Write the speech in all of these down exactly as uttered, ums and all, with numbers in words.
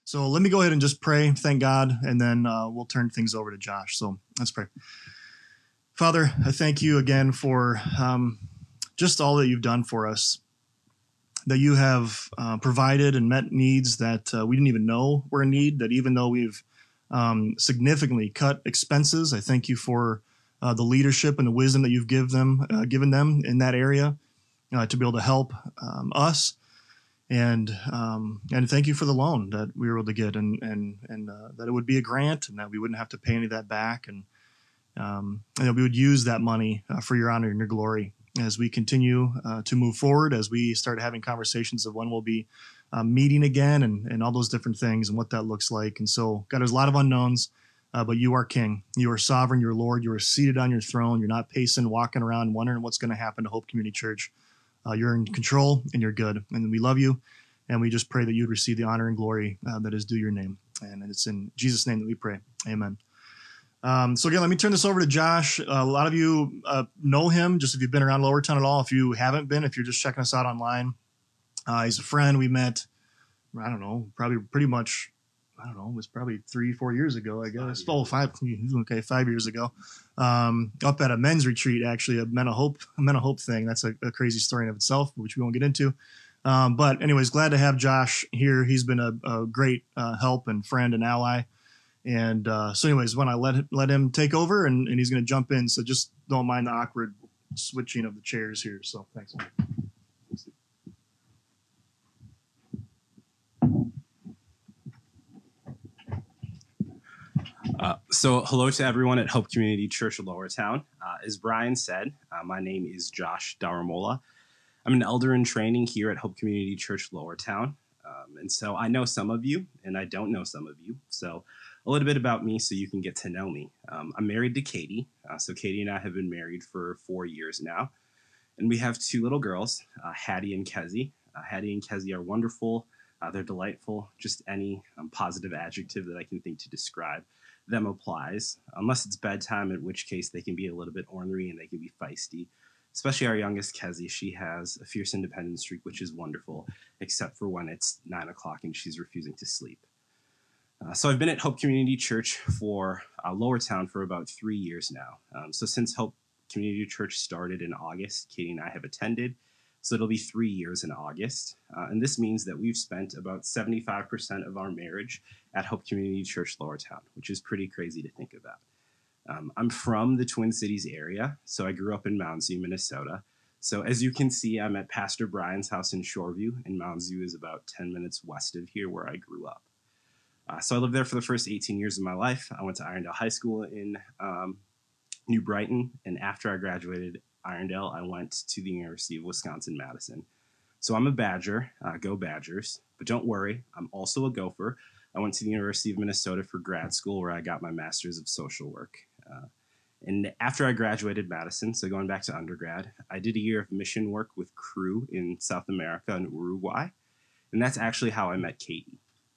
So let me go ahead and just pray, thank God, and then uh, we'll turn things over to Josh. So let's pray. Father, I thank you again for um, just all that you've done for us, that you have uh, provided and met needs that uh, we didn't even know were a need, that even though we've um, significantly cut expenses, I thank you for uh, the leadership and the wisdom that you've give them, uh, given them in that area uh, to be able to help um, us. And um, and thank you for the loan that we were able to get, and and and uh, that it would be a grant, and that we wouldn't have to pay any of that back, and um, and that we would use that money uh, for your honor and your glory as we continue uh, to move forward, as we start having conversations of when we'll be uh, meeting again, and and all those different things and what that looks like. And so, God, there's a lot of unknowns, uh, but you are King, you are sovereign, you're Lord, you are seated on your throne. You're not pacing, walking around, wondering what's going to happen to Hope Community Church. Uh, you're in control and you're good, and we love you, and we just pray that you'd receive the honor and glory uh, that is due your name, and it's in Jesus' name that we pray. Amen. Um, so again, let me turn this over to Josh. Uh, a lot of you uh, know him, just if you've been around Lowertown at all. If you haven't been, if you're just checking us out online, uh, he's a friend. We met, I don't know, probably pretty much, I don't know, it was probably three, four years ago, I guess. Oh, five, okay, five years ago. Um, up at a men's retreat, actually, a Men of Hope, a Men of Hope thing. That's a, a crazy story in of itself, which we won't get into. Um, but anyways, glad to have Josh here. He's been a, a great uh, help and friend and ally. And uh, so anyways, when I let let him take over, and, and he's going to jump in. So just don't mind the awkward switching of the chairs here. So thanks. Uh, so hello to everyone at Hope Community Church Lowertown. Uh, as Brian said, uh, my name is Josh Daramola. I'm an elder in training here at Hope Community Church Lowertown. Um, and so I know some of you, and I don't know some of you. So a little bit about me so you can get to know me. Um, I'm married to Katie. Uh, so Katie and I have been married for four years now. And we have two little girls, uh, Hattie and Kezzy. Uh, Hattie and Kezzy are wonderful. Uh, they're delightful. Just any um, positive adjective that I can think to describe them applies, unless it's bedtime, in which case they can be a little bit ornery and they can be feisty. Especially our youngest, Kezzy. She has a fierce independence streak, which is wonderful, except for when it's nine o'clock and she's refusing to sleep. Uh, so I've been at Hope Community Church for uh, Lowertown for about three years now. Um, so since Hope Community Church started in August, Katie and I have attended. So it'll be three years in August. Uh, and this means that we've spent about seventy-five percent of our marriage at Hope Community Church Lowertown, which is pretty crazy to think about. Um, I'm from the Twin Cities area, so I grew up in Mounds View, Minnesota. So as you can see, I'm at Pastor Brian's house in Shoreview, and Mounds View is about ten minutes west of here where I grew up. Uh, so I lived there for the first eighteen years of my life. I went to Irondale High School in um, New Brighton, and after I graduated Irondale, I went to the University of Wisconsin-Madison. So I'm a Badger, uh, go Badgers, but don't worry, I'm also a Gopher. I went to the University of Minnesota for grad school where I got my master's of social work. Uh, and after I graduated Madison, so going back to undergrad, I did a year of mission work with Cru in South America and Uruguay. And that's actually how I met Katie.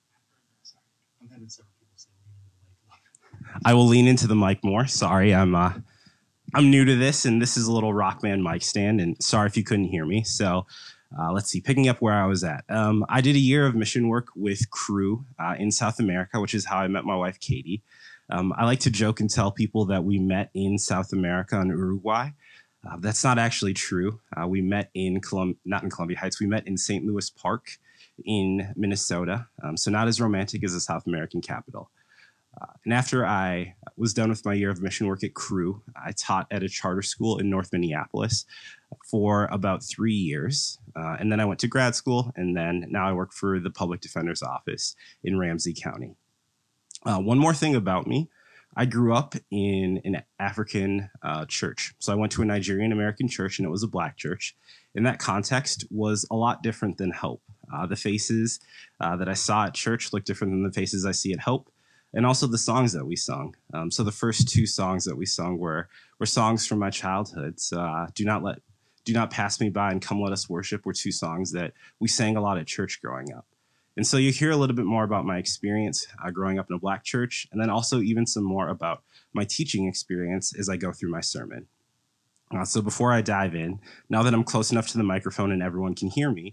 I will lean into the mic more. Sorry, I'm uh, I'm new to this, and this is a little Rockman mic stand, and sorry if you couldn't hear me. So uh, let's see, picking up where I was at. Um, I did a year of mission work with Cru uh, in South America, which is how I met my wife, Katie. Um, I like to joke and tell people that we met in South America and Uruguay. Uh, that's not actually true. Uh, we met in Colum- not in Columbia Heights. We met in Saint Louis Park in Minnesota. Um, so not as romantic as the South American capital. Uh, and after I was done with my year of mission work at Cru, I taught at a charter school in North Minneapolis for about three years. Uh, and then I went to grad school, and then now I work for the Public Defender's Office in Ramsey County. Uh, one more thing about me, I grew up in an African uh, church. So I went to a Nigerian American church, and it was a black church. And that context was a lot different than Hope. Uh, the faces uh, that I saw at church looked different than the faces I see at Hope. And also the songs that we sung. Um, so the first two songs that we sung were were songs from my childhood. So, uh, "Do Not Let, Do Not Pass Me By" and "Come Let Us Worship" were two songs that we sang a lot at church growing up. And so you hear a little bit more about my experience uh, growing up in a black church, and then also even some more about my teaching experience as I go through my sermon. Uh, so before I dive in, now that I'm close enough to the microphone and everyone can hear me,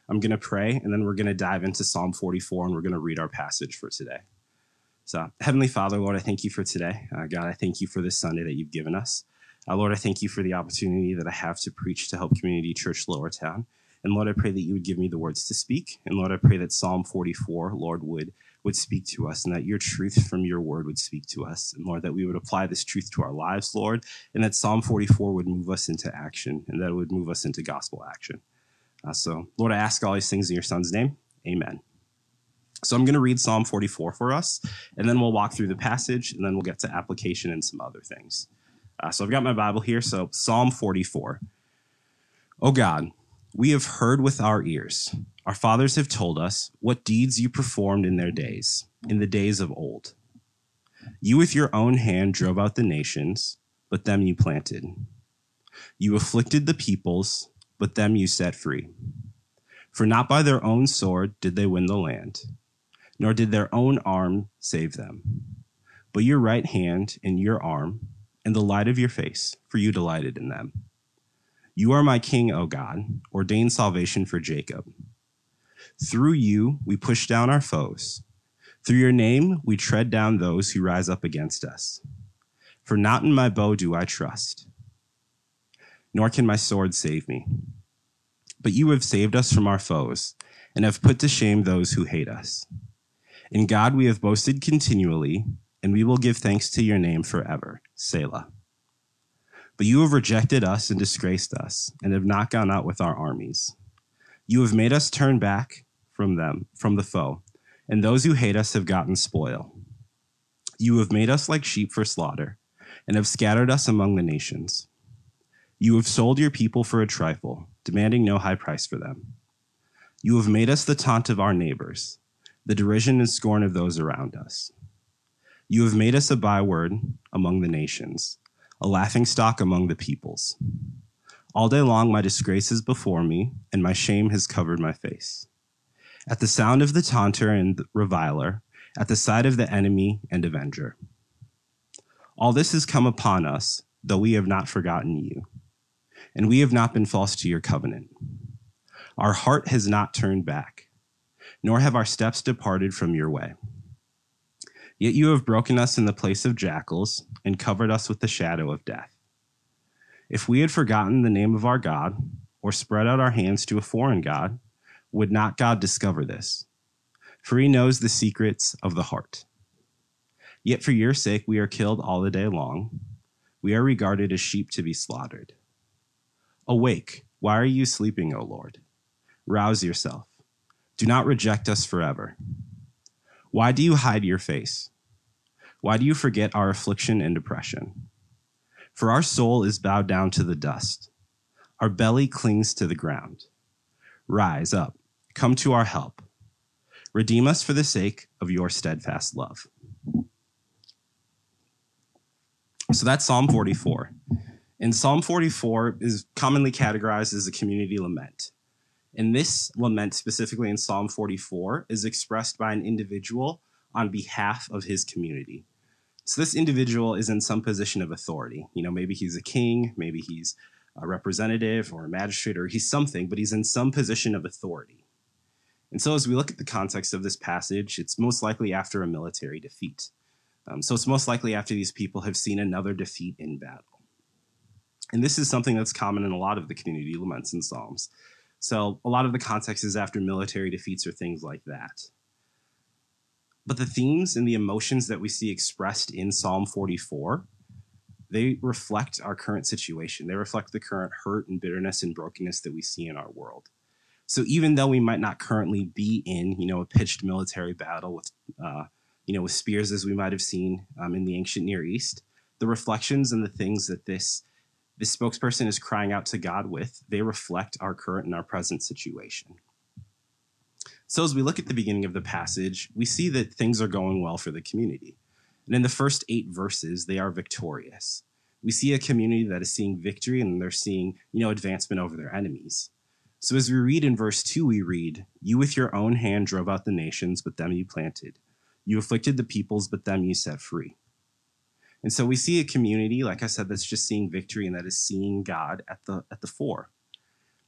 I'm going to pray, and then we're going to dive into Psalm forty-four, and we're going to read our passage for today. So, Heavenly Father, Lord, I thank you for today. Uh, God, I thank you for this Sunday that you've given us. Uh, Lord, I thank you for the opportunity that I have to preach to Hope Community Church Lowertown. And Lord, I pray that you would give me the words to speak. And Lord, I pray that Psalm forty-four, Lord, would, would speak to us, and that your truth from your word would speak to us. And Lord, that we would apply this truth to our lives, Lord, and that Psalm forty-four would move us into action, and that it would move us into gospel action. Uh, so, Lord, I ask all these things in your son's name. Amen. So I'm going to read Psalm forty-four for us, and then we'll walk through the passage, and then we'll get to application and some other things. Uh, so I've got my Bible here. So Psalm forty-four. O God, we have heard with our ears. Our fathers have told us what deeds you performed in their days, in the days of old. You with your own hand drove out the nations, but them you planted. You afflicted the peoples, but them you set free. For not by their own sword did they win the land, nor did their own arm save them. But your right hand and your arm and the light of your face, for you delighted in them. You are my king, O God, ordained salvation for Jacob. Through you we push down our foes. Through your name we tread down those who rise up against us. For not in my bow do I trust, nor can my sword save me. But you have saved us from our foes, and have put to shame those who hate us. In God we have boasted continually, and we will give thanks to your name forever. Selah. But you have rejected us and disgraced us, and have not gone out with our armies. You have made us turn back from them, from the foe, and those who hate us have gotten spoil. You have made us like sheep for slaughter, and have scattered us among the nations. You have sold your people for a trifle, demanding no high price for them. You have made us the taunt of our neighbors, the derision and scorn of those around us. You have made us a byword among the nations, a laughingstock among the peoples. All day long my disgrace is before me, and my shame has covered my face. At the sound of the taunter and the reviler, at the sight of the enemy and avenger. All this has come upon us, though we have not forgotten you, and we have not been false to your covenant. Our heart has not turned back, nor have our steps departed from your way. Yet you have broken us in the place of jackals and covered us with the shadow of death. If we had forgotten the name of our God, or spread out our hands to a foreign god, would not God discover this? For he knows the secrets of the heart. Yet for your sake we are killed all the day long. We are regarded as sheep to be slaughtered. Awake, why are you sleeping, O Lord? Rouse yourself. Do not reject us forever. Why do you hide your face? Why do you forget our affliction and depression? For our soul is bowed down to the dust. Our belly clings to the ground. Rise up, come to our help. Redeem us for the sake of your steadfast love. So that's Psalm forty-four. And Psalm forty-four is commonly categorized as a community lament. And this lament, specifically in Psalm forty-four, is expressed by an individual on behalf of his community. So this individual is in some position of authority. You know, maybe he's a king, maybe he's a representative or a magistrate, or he's something, but he's in some position of authority. And so as we look at the context of this passage, it's most likely after a military defeat. Um, so it's most likely after these people have seen another defeat in battle. And this is something that's common in a lot of the community laments and psalms. So a lot of the context is after military defeats or things like that. But the themes and the emotions that we see expressed in Psalm forty-four, they reflect our current situation. They reflect the current hurt and bitterness and brokenness that we see in our world. So even though we might not currently be in, you know, a pitched military battle with, uh, you know, with spears as we might have seen um, in the ancient Near East, the reflections and the things that this this spokesperson is crying out to God with, they reflect our current and our present situation. So as we look at the beginning of the passage, we see that things are going well for the community. And in the first eight verses, they are victorious. We see a community that is seeing victory and they're seeing, you know, advancement over their enemies. So as we read in verse two, we read, "You with your own hand drove out the nations, but them you planted. You afflicted the peoples, but them you set free." And so we see a community, like I said, that's just seeing victory and that is seeing God at the at the fore.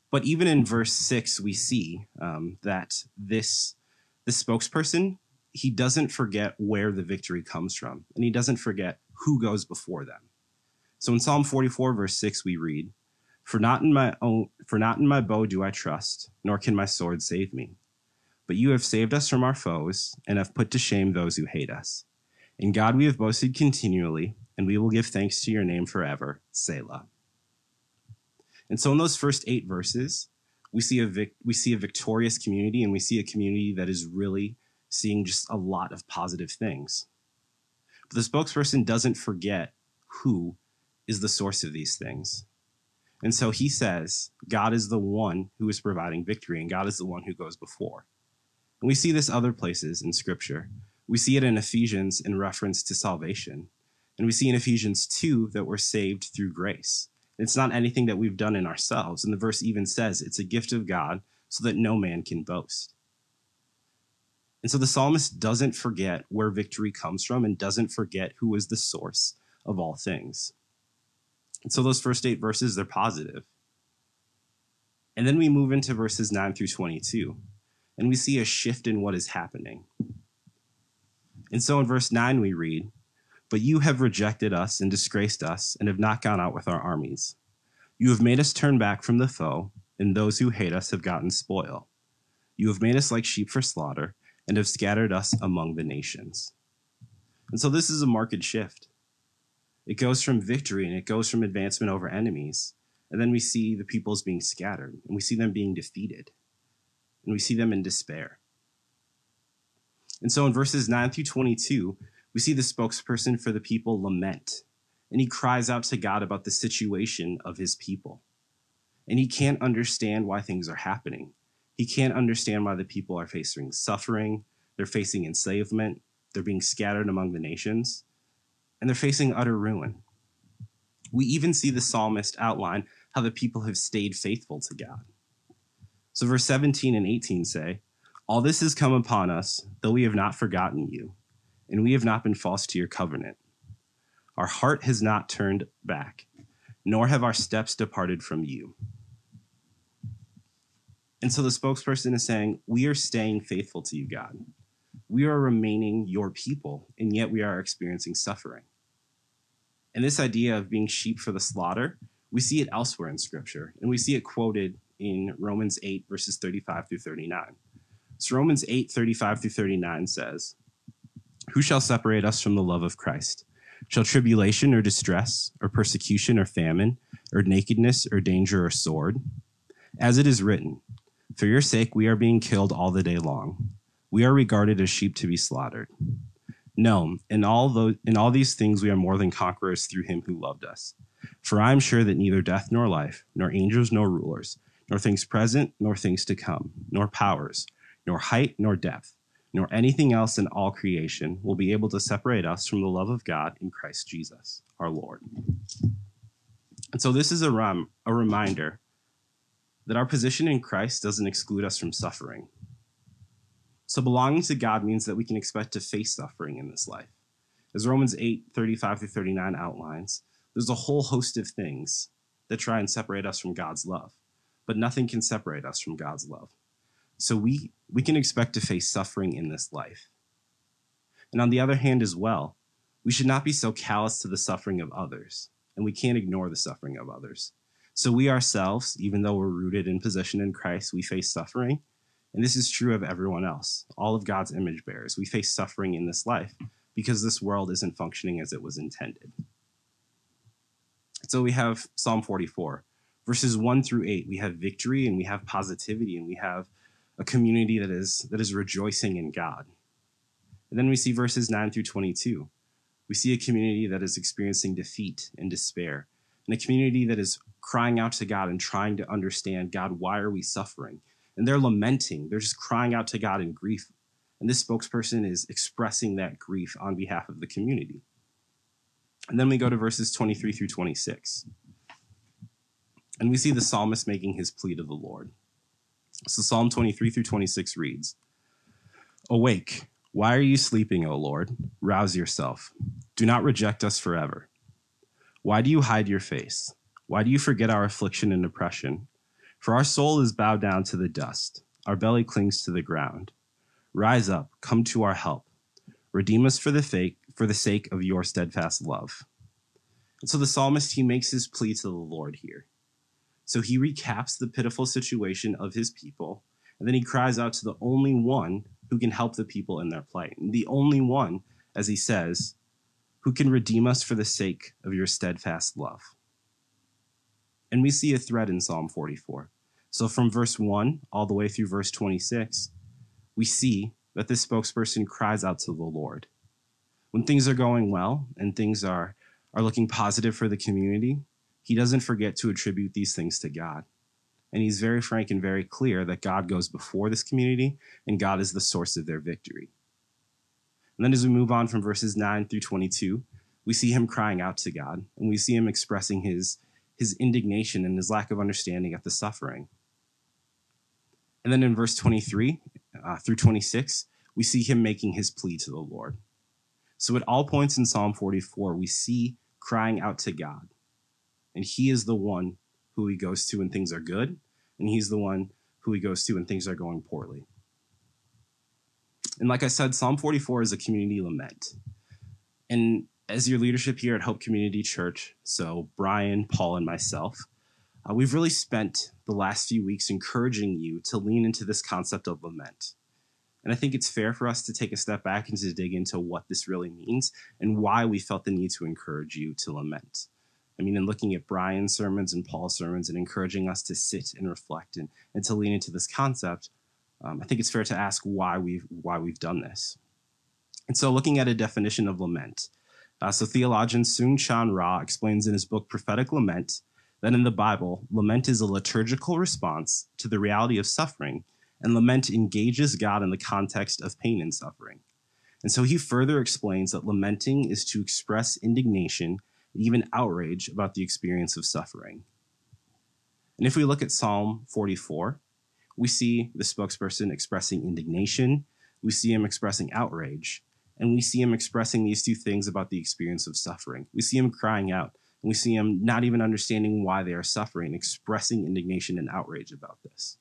But even in verse six, we see um, that this, this spokesperson, he doesn't forget where the victory comes from, and he doesn't forget who goes before them. So in Psalm forty-four, verse six, we read, For not in my own, for not in my bow do I trust, nor can my sword save me. But you have saved us from our foes, and have put to shame those who hate us. In God we have boasted continually, and we will give thanks to your name forever. Selah. And so in those first eight verses, we see a vic- we see a victorious community, and we see a community that is really seeing just a lot of positive things. But the spokesperson doesn't forget who is the source of these things. And so he says, God is the one who is providing victory, and God is the one who goes before. And we see this other places in Scripture. We see it in Ephesians in reference to salvation. And we see in Ephesians two that we're saved through grace. It's not anything that we've done in ourselves. And the verse even says it's a gift of God so that no man can boast. And so the psalmist doesn't forget where victory comes from and doesn't forget who is the source of all things. And so those first eight verses, they're positive. And then we move into verses nine through twenty-two, and we see a shift in what is happening. And so in verse nine we read, But you have rejected us and disgraced us and have not gone out with our armies. You have made us turn back from the foe, and those who hate us have gotten spoil. You have made us like sheep for slaughter and have scattered us among the nations. And so this is a marked shift. It goes from victory and it goes from advancement over enemies. And then we see the peoples being scattered, and we see them being defeated, and we see them in despair. And so in verses nine through twenty-two, we see the spokesperson for the people lament, and he cries out to God about the situation of his people. And he can't understand why things are happening. He can't understand why the people are facing suffering, they're facing enslavement, they're being scattered among the nations, and they're facing utter ruin. We even see the psalmist outline how the people have stayed faithful to God. So verse seventeen and eighteen say, All this has come upon us, though we have not forgotten you, and we have not been false to your covenant. Our heart has not turned back, nor have our steps departed from you. And so the spokesperson is saying, we are staying faithful to you, God. We are remaining your people, and yet we are experiencing suffering. And this idea of being sheep for the slaughter, we see it elsewhere in Scripture, and we see it quoted in Romans eight, verses thirty-five through thirty-nine. So Romans eight, thirty-five through thirty-nine says, Who shall separate us from the love of Christ? Shall tribulation or distress, or persecution or famine, or nakedness or danger or sword? As it is written, For your sake we are being killed all the day long. We are regarded as sheep to be slaughtered. No, in all those, in all these things we are more than conquerors through him who loved us. For I am sure that neither death nor life, nor angels nor rulers, nor things present nor things to come, nor powers, nor height nor depth, nor anything else in all creation will be able to separate us from the love of God in Christ Jesus, our Lord. And so this is a, rem- a reminder that our position in Christ doesn't exclude us from suffering. So belonging to God means that we can expect to face suffering in this life. As Romans eight, thirty-five through thirty-nine outlines, there's a whole host of things that try and separate us from God's love, but nothing can separate us from God's love. So we, we can expect to face suffering in this life. And on the other hand as well, we should not be so callous to the suffering of others, and we can't ignore the suffering of others. So we ourselves, even though we're rooted in position in Christ, we face suffering. And this is true of everyone else, all of God's image bearers. We face suffering in this life because this world isn't functioning as it was intended. So we have Psalm forty-four, verses one through eight. We have victory and we have positivity and we have a community that is that is rejoicing in God. And then we see verses nine through twenty-two. We see a community that is experiencing defeat and despair, and a community that is crying out to God and trying to understand, God, why are we suffering? And they're lamenting. They're just crying out to God in grief. And this spokesperson is expressing that grief on behalf of the community. And then we go to verses twenty-three through twenty-six. And we see the psalmist making his plea to the Lord. So Psalm twenty-three through twenty-six reads, Awake, why are you sleeping, O Lord? Rouse yourself. Do not reject us forever. Why do you hide your face? Why do you forget our affliction and oppression? For our soul is bowed down to the dust, our belly clings to the ground. Rise up, come to our help. Redeem us for the fake, for the sake of your steadfast love. And so the psalmist, he makes his plea to the Lord here. So he recaps the pitiful situation of his people, and then he cries out to the only one who can help the people in their plight. And the only one, as he says, who can redeem us for the sake of your steadfast love. And we see a thread in Psalm forty-four. So from verse one all the way through verse twenty-six, we see that this spokesperson cries out to the Lord. When things are going well and things are, are looking positive for the community, he doesn't forget to attribute these things to God. And he's very frank and very clear that God goes before this community and God is the source of their victory. And then as we move on from verses nine through twenty-two, we see him crying out to God, and we see him expressing his, his indignation and his lack of understanding at the suffering. And then in verse twenty-three uh, through twenty-six, we see him making his plea to the Lord. So at all points in Psalm forty-four, we see crying out to God. And he is the one who he goes to when things are good, and he's the one who he goes to when things are going poorly. And like I said, Psalm forty-four is a community lament. And as your leadership here at Hope Community Church, so Brian, Paul, and myself, uh, we've really spent the last few weeks encouraging you to lean into this concept of lament. And I think it's fair for us to take a step back and to dig into what this really means and why we felt the need to encourage you to lament. I mean, in looking at Brian's sermons and Paul's sermons and encouraging us to sit and reflect and, and to lean into this concept, um, I think it's fair to ask why we've, why we've done this. And so looking at a definition of lament, uh, so theologian Soong-Chan Rah explains in his book Prophetic Lament that in the Bible, lament is a liturgical response to the reality of suffering, and lament engages God in the context of pain and suffering. And so he further explains that lamenting is to express indignation and even outrage about the experience of suffering. And if we look at Psalm forty-four, we see the spokesperson expressing indignation, we see him expressing outrage, and we see him expressing these two things about the experience of suffering. We see him crying out, and we see him not even understanding why they are suffering, expressing indignation and outrage about this.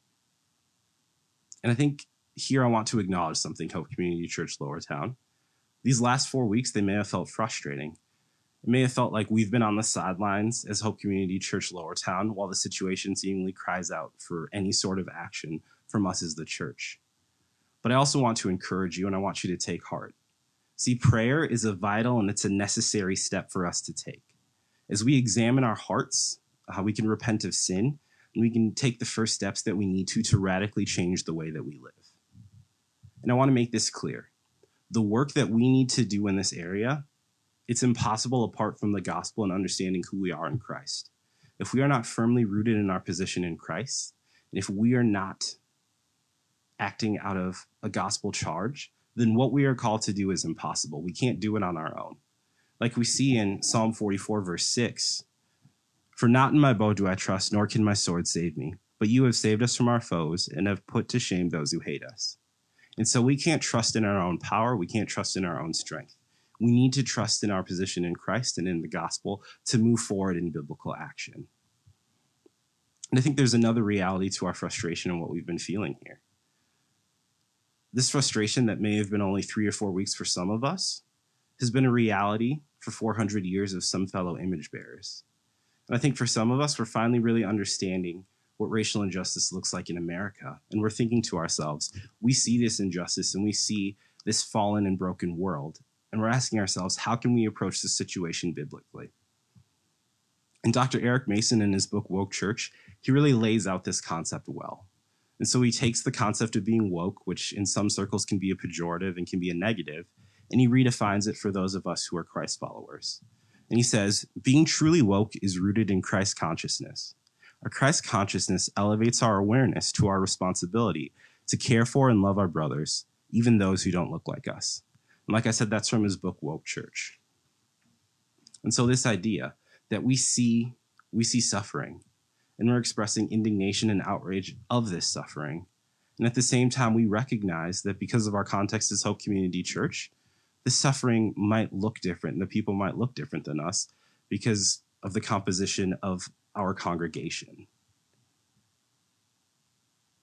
And I think here I want to acknowledge something, Hope Community Church Lowertown. These last four weeks, they may have felt frustrating. It may have felt like we've been on the sidelines as Hope Community Church Lowertown while the situation seemingly cries out for any sort of action from us as the church. But I also want to encourage you, and I want you to take heart. See, prayer is a vital and it's a necessary step for us to take. As we examine our hearts, how we can repent of sin, and we can take the first steps that we need to to radically change the way that we live. And I want to make this clear. The work that we need to do in this area, it's impossible apart from the gospel and understanding who we are in Christ. If we are not firmly rooted in our position in Christ, and if we are not acting out of a gospel charge, then what we are called to do is impossible. We can't do it on our own. Like we see in Psalm forty-four, verse six, "For not in my bow do I trust, nor can my sword save me. But you have saved us from our foes and have put to shame those who hate us." And so we can't trust in our own power. We can't trust in our own strength. We need to trust in our position in Christ and in the gospel to move forward in biblical action. And I think there's another reality to our frustration and what we've been feeling here. This frustration that may have been only three or four weeks for some of us has been a reality for four hundred years of some fellow image bearers. And I think for some of us, we're finally really understanding what racial injustice looks like in America. And we're thinking to ourselves, we see this injustice and we see this fallen and broken world. And we're asking ourselves, how can we approach this situation biblically? And Doctor Eric Mason, in his book, Woke Church, he really lays out this concept well. And so he takes the concept of being woke, which in some circles can be a pejorative and can be a negative, and he redefines it for those of us who are Christ followers. And he says, being truly woke is rooted in Christ consciousness. Our Christ consciousness elevates our awareness to our responsibility to care for and love our brothers, even those who don't look like us. And like I said, that's from his book, Woke Church. And so this idea that we see, we see suffering, and we're expressing indignation and outrage of this suffering. And at the same time, we recognize that because of our context as Hope Community Church, the suffering might look different, and the people might look different than us because of the composition of our congregation.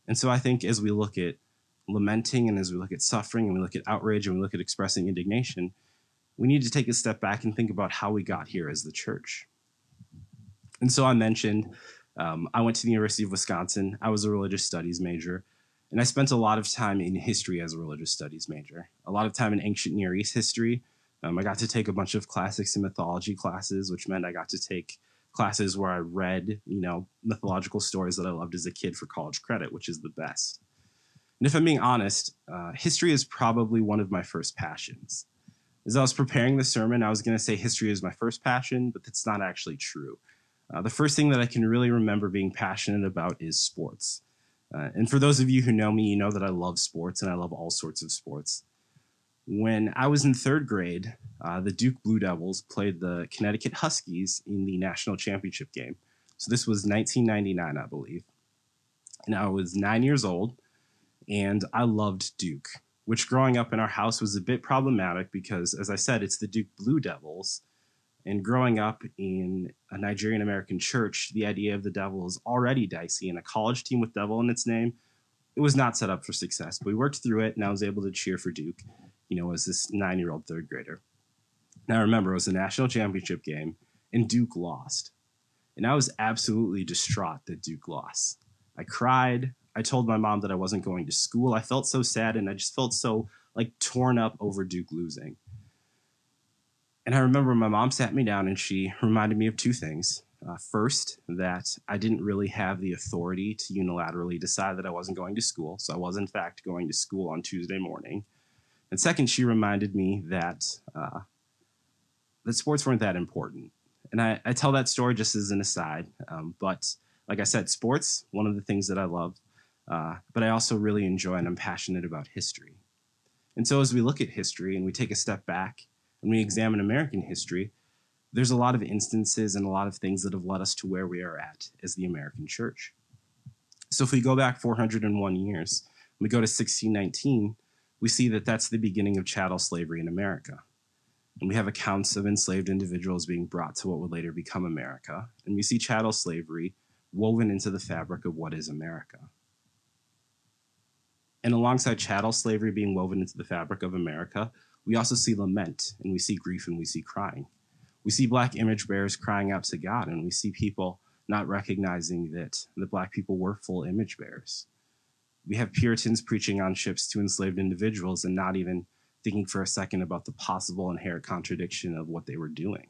And so I think as we look at lamenting and as we look at suffering and we look at outrage and we look at expressing indignation, we need to take a step back and think about how we got here as the church. And so I mentioned um, I went to the University of Wisconsin. I was a religious studies major, and I spent a lot of time in history as a religious studies major, a lot of time in ancient Near East history. Um, I got to take a bunch of classics and mythology classes, which meant I got to take classes where I read, you know, mythological stories that I loved as a kid for college credit, which is the best. And if I'm being honest, uh, history is probably one of my first passions. As I was preparing the sermon, I was going to say history is my first passion, but that's not actually true. Uh, the first thing that I can really remember being passionate about is sports. Uh, and for those of you who know me, you know that I love sports and I love all sorts of sports. When I was in third grade, uh, the Duke Blue Devils played the Connecticut Huskies in the national championship game. So this was nineteen ninety-nine, I believe. And I was nine years old, and I loved Duke, which growing up in our house was a bit problematic because, as I said, it's the Duke Blue Devils. And growing up in a Nigerian American church, the idea of the devil is already dicey, and a college team with devil in its name, it was not set up for success. But we worked through it, and I was able to cheer for Duke, you know, as this nine-year-old third grader. Now, remember, it was a national championship game, and Duke lost. And I was absolutely distraught that Duke lost. I cried. I told my mom that I wasn't going to school. I felt so sad, and I just felt so, like, torn up over Duke losing. And I remember my mom sat me down and she reminded me of two things. Uh, first, that I didn't really have the authority to unilaterally decide that I wasn't going to school. So I was, in fact, going to school on Tuesday morning. And second, she reminded me that uh, that sports weren't that important. And I, I tell that story just as an aside. Um, but like I said, sports, one of the things that I love. Uh, but I also really enjoy and I'm passionate about history. And so as we look at history and we take a step back, when we examine American history, there's a lot of instances and a lot of things that have led us to where we are at as the American church. So if we go back four hundred one years, we go to sixteen nineteen, we see that that's the beginning of chattel slavery in America. And we have accounts of enslaved individuals being brought to what would later become America. And we see chattel slavery woven into the fabric of what is America. And alongside chattel slavery being woven into the fabric of America, we also see lament, and we see grief, and we see crying. We see Black image bearers crying out to God, and we see people not recognizing that the Black people were full image bearers. We have Puritans preaching on ships to enslaved individuals and not even thinking for a second about the possible inherent contradiction of what they were doing.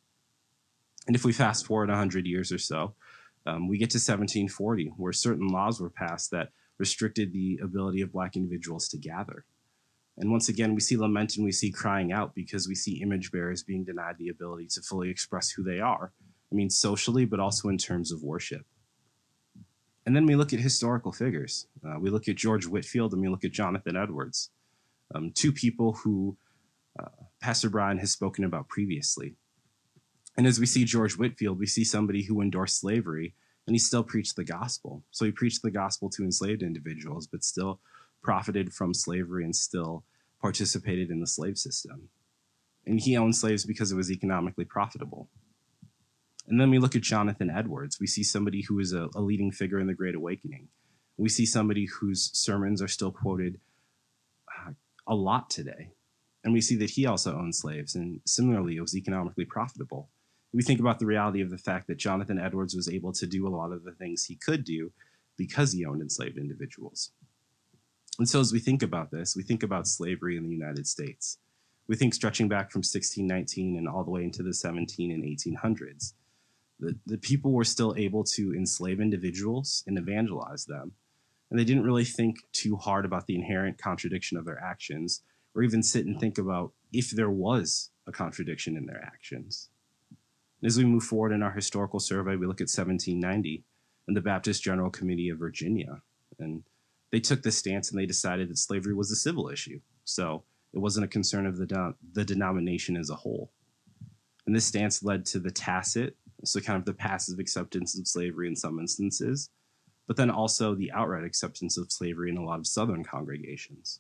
And if we fast forward one hundred years or so, um, we get to seventeen forty, where certain laws were passed that restricted the ability of Black individuals to gather. And once again, we see lament and we see crying out because we see image bearers being denied the ability to fully express who they are. I mean, socially, but also in terms of worship. And then we look at historical figures. Uh, we look at George Whitefield and we look at Jonathan Edwards, um, two people who uh, Pastor Brian has spoken about previously. And as we see George Whitefield, we see somebody who endorsed slavery and he still preached the gospel. So he preached the gospel to enslaved individuals, but still profited from slavery and still participated in the slave system. And he owned slaves because it was economically profitable. And then we look at Jonathan Edwards. We see somebody who is a, a leading figure in the Great Awakening. We see somebody whose sermons are still quoted uh, a lot today. And we see that he also owned slaves, and similarly, it was economically profitable. We think about the reality of the fact that Jonathan Edwards was able to do a lot of the things he could do because he owned enslaved individuals. And so as we think about this, we think about slavery in the United States. We think stretching back from sixteen nineteen and all the way into the seventeen and eighteen hundreds. The, the people were still able to enslave individuals and evangelize them. And they didn't really think too hard about the inherent contradiction of their actions, or even sit and think about if there was a contradiction in their actions. And as we move forward in our historical survey, we look at seventeen ninety and the Baptist General Committee of Virginia. And they took this stance and they decided that slavery was a civil issue. So it wasn't a concern of the, de- the denomination as a whole. And this stance led to the tacit, so kind of the passive acceptance of slavery in some instances, but then also the outright acceptance of slavery in a lot of Southern congregations.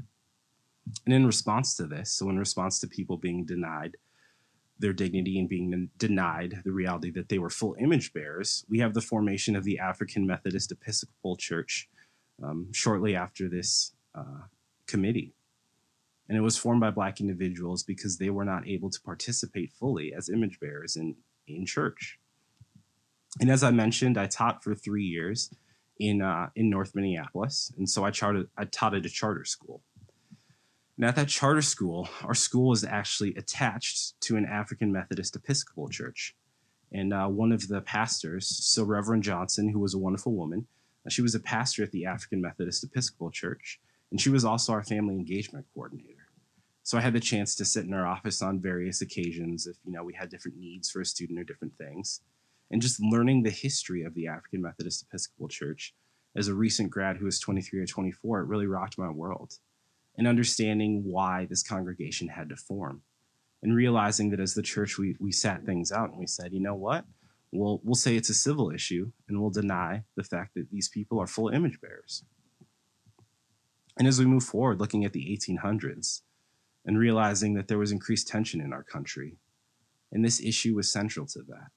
And in response to this, so in response to people being denied their dignity and being denied the reality that they were full image bearers, we have the formation of the African Methodist Episcopal Church um, shortly after this uh, committee. And it was formed by Black individuals because they were not able to participate fully as image bearers in, in church. And as I mentioned, I taught for three years in uh, in North Minneapolis. And so I, charted, I taught at a charter school. And at that charter school, our school was actually attached to an African Methodist Episcopal church. And uh, one of the pastors, so Reverend Johnson, who was a wonderful woman, uh, she was a pastor at the African Methodist Episcopal church. And she was also our family engagement coordinator. So I had the chance to sit in her office on various occasions if, you know, we had different needs for a student or different things. And just learning the history of the African Methodist Episcopal Church as a recent grad who was twenty-three or twenty-four, it really rocked my world. And understanding why this congregation had to form. And realizing that as the church, we, we sat things out and we said, you know what? We'll, we'll say it's a civil issue and we'll deny the fact that these people are full image bearers. And as we move forward, looking at the eighteen hundreds, and realizing that there was increased tension in our country. And this issue was central to that.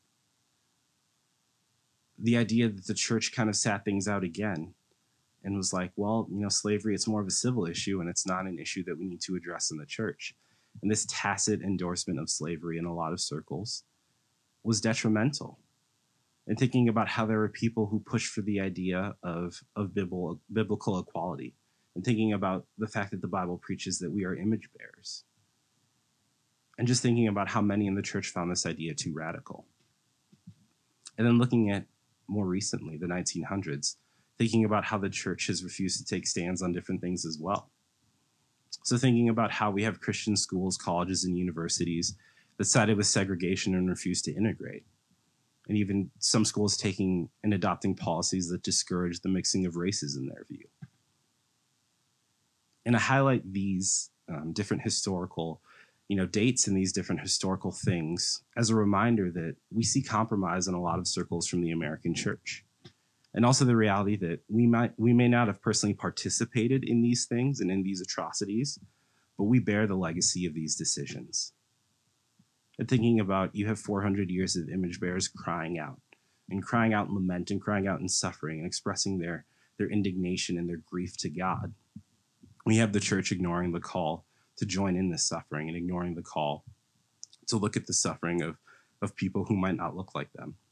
The idea that the church kind of sat things out again and was like, well, you know, slavery, it's more of a civil issue and it's not an issue that we need to address in the church. And this tacit endorsement of slavery in a lot of circles was detrimental. And thinking about how there were people who pushed for the idea of, of biblical, biblical equality. And thinking about the fact that the Bible preaches that we are image bearers. And just thinking about how many in the church found this idea too radical. And then looking at more recently, the nineteen hundreds, thinking about how the church has refused to take stands on different things as well. So thinking about how we have Christian schools, colleges, and universities that sided with segregation and refused to integrate. And even some schools taking and adopting policies that discourage the mixing of races in their view. And I highlight these um, different historical, you know, dates and these different historical things as a reminder that we see compromise in a lot of circles from the American church. And also the reality that we might we may not have personally participated in these things and in these atrocities, but we bear the legacy of these decisions. And thinking about, you have four hundred years of image bearers crying out, and crying out in lament, and crying out in suffering, and expressing their, their indignation and their grief to God. We have the church ignoring the call to join in this suffering and ignoring the call to look at the suffering of, of people who might not look like them.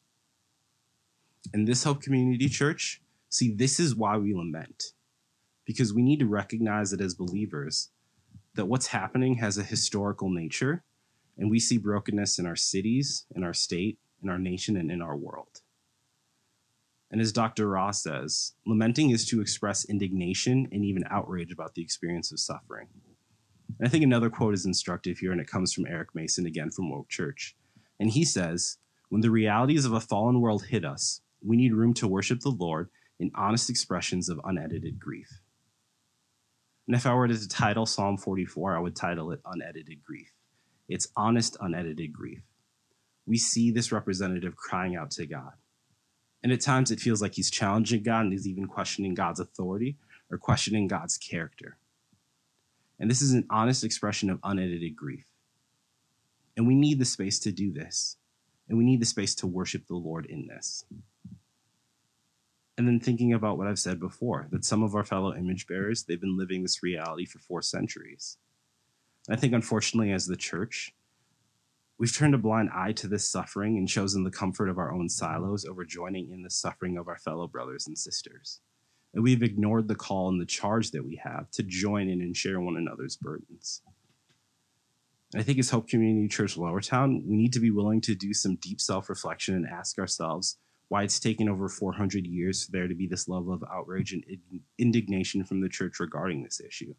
In this Hope Community Church, see, this is why we lament. Because we need to recognize that as believers, that what's happening has a historical nature, and we see brokenness in our cities, in our state, in our nation, and in our world. And as Doctor Ross says, lamenting is to express indignation and even outrage about the experience of suffering. And I think another quote is instructive here, and it comes from Eric Mason, again from Woke Church. And he says, when the realities of a fallen world hit us, we need room to worship the Lord in honest expressions of unedited grief. And if I were to title Psalm forty-four, I would title it Unedited Grief. It's honest, unedited grief. We see this representative crying out to God. And at times it feels like he's challenging God and he's even questioning God's authority or questioning God's character. And this is an honest expression of unedited grief. And we need the space to do this. And we need the space to worship the Lord in this. And then thinking about what I've said before, that some of our fellow image bearers, they've been living this reality for four centuries. And I think, unfortunately, as the church, we've turned a blind eye to this suffering and chosen the comfort of our own silos over joining in the suffering of our fellow brothers and sisters. And we've ignored the call and the charge that we have to join in and share one another's burdens. And I think as Hope Community Church Lowertown, we need to be willing to do some deep self-reflection and ask ourselves why it's taken over four hundred years for there to be this level of outrage and indignation from the church regarding this issue.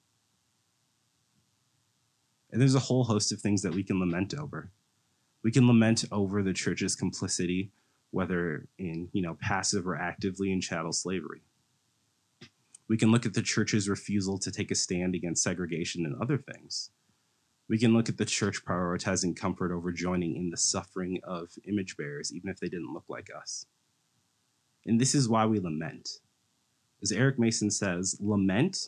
And there's a whole host of things that we can lament over. We can lament over the church's complicity, whether in, you know, passive or actively in chattel slavery. We can look at the church's refusal to take a stand against segregation and other things. We can look at the church prioritizing comfort over joining in the suffering of image bearers, even if they didn't look like us. And this is why we lament. As Eric Mason says, lament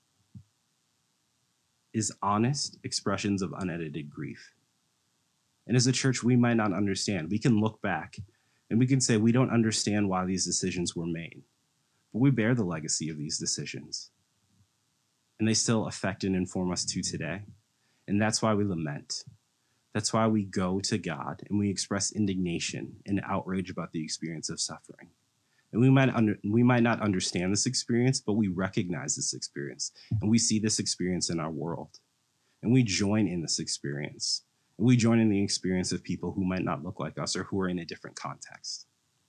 is honest expressions of unedited grief. And as a church, we might not understand. We can look back and we can say we don't understand why these decisions were made. but we bear the legacy of these decisions. And they still affect and inform us to today. And that's why we lament. That's why we go to God and we express indignation and outrage about the experience of suffering. And we might under, we might not understand this experience, but we recognize this experience. And we see this experience in our world. And we join in this experience. And we join in the experience of people who might not look like us or who are in a different context.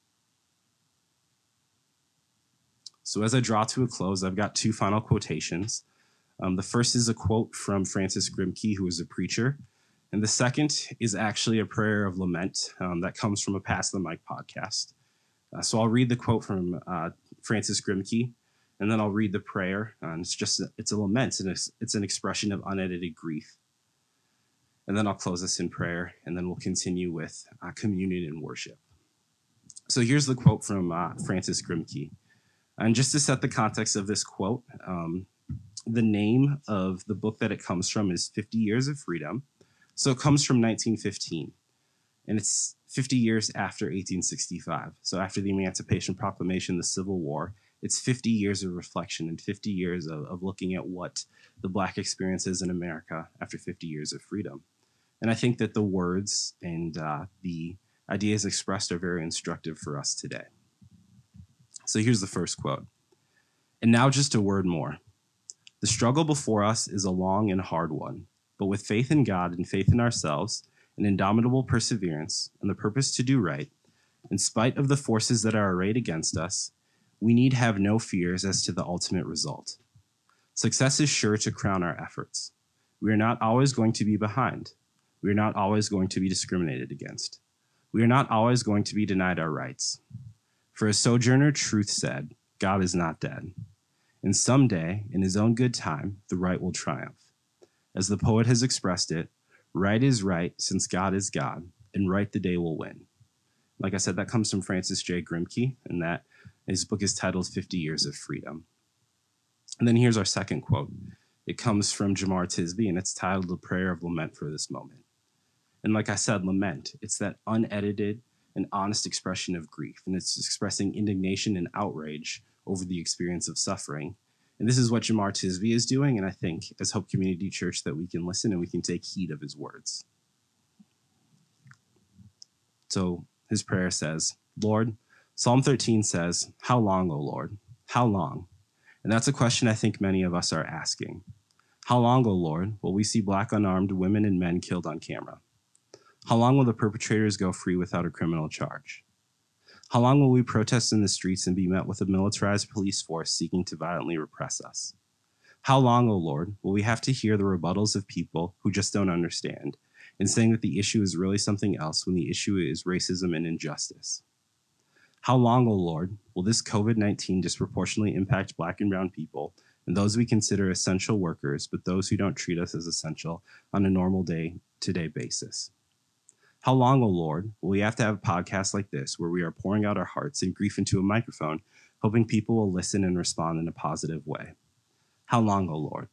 So as I draw to a close, I've got two final quotations. Um, the first is a quote from Francis Grimke, who was a preacher. And the second is actually a prayer of lament um, that comes from a Pass the Mic podcast. Uh, so I'll read the quote from uh, Francis Grimke, and then I'll read the prayer. Uh, and it's just, a, it's a lament, and it's, it's an expression of unedited grief. And then I'll close us in prayer, and then we'll continue with uh, communion and worship. So here's the quote from uh, Francis Grimke. And just to set the context of this quote, um, the name of the book that it comes from is fifty years of Freedom. So it comes from nineteen fifteen, and it's fifty years after eighteen sixty-five. So after the Emancipation Proclamation, the Civil War, it's fifty years of reflection and fifty years of, of looking at what the Black experience is in America after fifty years of freedom. And I think that the words and uh, the ideas expressed are very instructive for us today. So here's the first quote. And now just a word more. The struggle before us is a long and hard one, but with faith in God and faith in ourselves, an indomitable perseverance, and the purpose to do right, in spite of the forces that are arrayed against us, we need have no fears as to the ultimate result. Success is sure to crown our efforts. We are not always going to be behind. We are not always going to be discriminated against. We are not always going to be denied our rights. For as Sojourner Truth said, God is not dead. And someday, in his own good time, the right will triumph. As the poet has expressed it, right is right since God is God, and right the day will win. Like I said, that comes from Francis J. Grimke, and that his book is titled fifty years of Freedom. And then here's our second quote. It comes from Jemar Tisby, and it's titled A Prayer of Lament for This Moment. And like I said, lament, it's that unedited and honest expression of grief, and it's expressing indignation and outrage over the experience of suffering. And this is what Jemar Tisby is doing, and I think as Hope Community Church that we can listen and we can take heed of his words. So his prayer says, Lord, Psalm thirteen says, how long, O Lord? How long? And that's a question I think many of us are asking. How long, O Lord, will we see Black unarmed women and men killed on camera? How long will the perpetrators go free without a criminal charge? How long will we protest in the streets and be met with a militarized police force seeking to violently repress us? How long, O Lord, will we have to hear the rebuttals of people who just don't understand and saying that the issue is really something else when the issue is racism and injustice? How long, O Lord, will this COVID nineteen disproportionately impact Black and brown people and those we consider essential workers, but those who don't treat us as essential on a normal day-to-day basis? How long, O Lord, will we have to have a podcast like this where we are pouring out our hearts and grief into a microphone, hoping people will listen and respond in a positive way? How long, O Lord?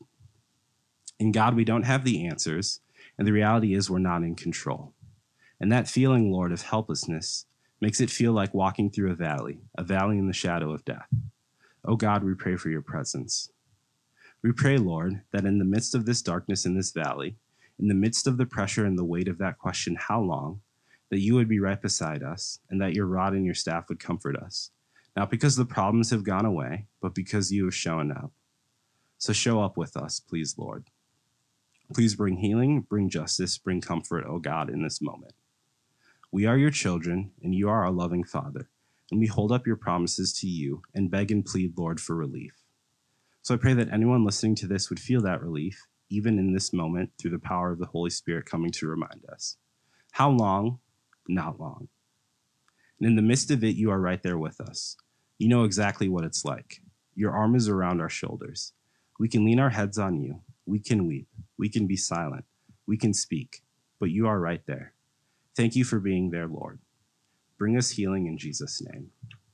In God, we don't have the answers, and the reality is we're not in control. And that feeling, Lord, of helplessness makes it feel like walking through a valley, a valley in the shadow of death. Oh God, we pray for your presence. We pray, Lord, that in the midst of this darkness in this valley, in the midst of the pressure and the weight of that question, how long, that you would be right beside us and that your rod and your staff would comfort us, not because the problems have gone away, but because you have shown up. So show up with us, please, Lord. Please bring healing, bring justice, bring comfort, oh God, in this moment. We are your children, and you are our loving Father, and we hold up your promises to you and beg and plead, Lord, for relief. So I pray that anyone listening to this would feel that relief, even in this moment, through the power of the Holy Spirit coming to remind us. How long? Not long. And in the midst of it, you are right there with us. You know exactly what it's like. Your arm is around our shoulders. We can lean our heads on you. We can weep. We can be silent. We can speak. But you are right there. Thank you for being there, Lord. Bring us healing in Jesus' name.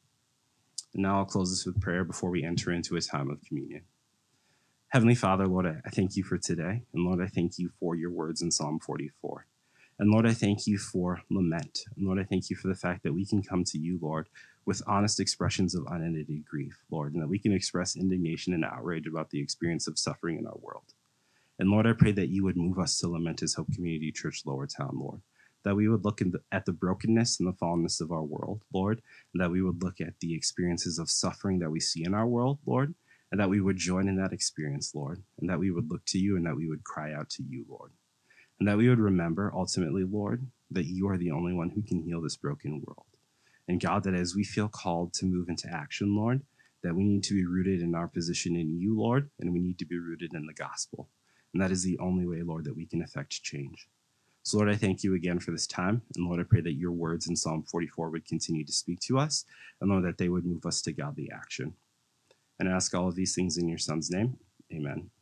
And now I'll close this with prayer before we enter into a time of communion. Heavenly Father, Lord, I thank you for today. And Lord, I thank you for your words in Psalm forty-four. And Lord, I thank you for lament. And Lord, I thank you for the fact that we can come to you, Lord, with honest expressions of unedited grief, Lord, and that we can express indignation and outrage about the experience of suffering in our world. And Lord, I pray that you would move us to lament as Hope Community Church Lowertown, Lord, that we would look in the, at the brokenness and the fallenness of our world, Lord, and that we would look at the experiences of suffering that we see in our world, Lord, and that we would join in that experience, Lord, and that we would look to you and that we would cry out to you, Lord, and that we would remember ultimately, Lord, that you are the only one who can heal this broken world. And God, that as we feel called to move into action, Lord, that we need to be rooted in our position in you, Lord, and we need to be rooted in the gospel. And that is the only way, Lord, that we can effect change. So, Lord, I thank you again for this time. And Lord, I pray that your words in Psalm forty-four would continue to speak to us. And Lord, that they would move us to godly action. And I ask all of these things in your Son's name. Amen.